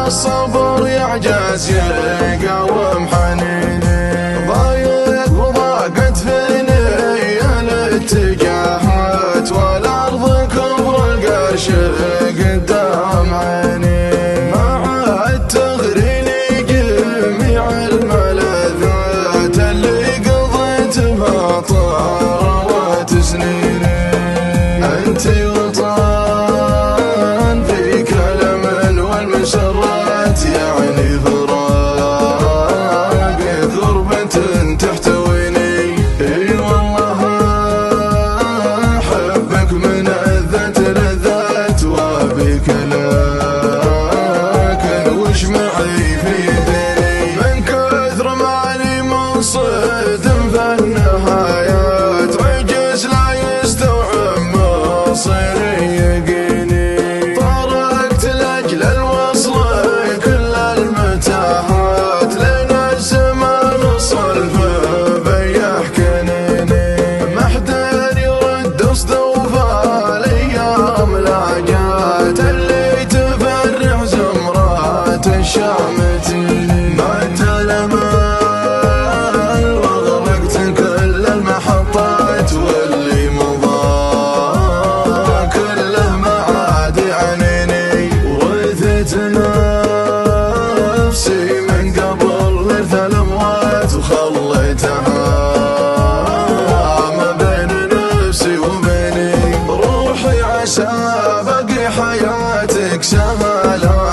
الصبر يعجز يقاوم حنيني، ضايق وضاقت فيني الاتجاهات والأرض كبر القرش قدام عيني، مع التغريل جميع الملذات اللي قضيت بها طارت سنيني. انت وطن فيك الامل والمسرات، يعني فراق غربة تحتويني. اي والله احبك من عذة لذات وابيك، لكن وش معي في ديني؟ من كثر ماني منصدم في النهايات، عجز لا يستوعب مصيري يقيني. طرقت لاجل الوصل كل المتاهات، لين الزمان صلب بيح كنيني. ما حدا يرد اصدوفه الايام لا جات، اللي تفرع زمرات الشامتين. مات الامل وغرقت كل المحطات، واللي مضى كله ما عاد يعنيني. ورثت نفسي من قبل ارث الاموات، وخليتها ما بين نفسي وبيني. روحي عسى بقي حياتك سهلة،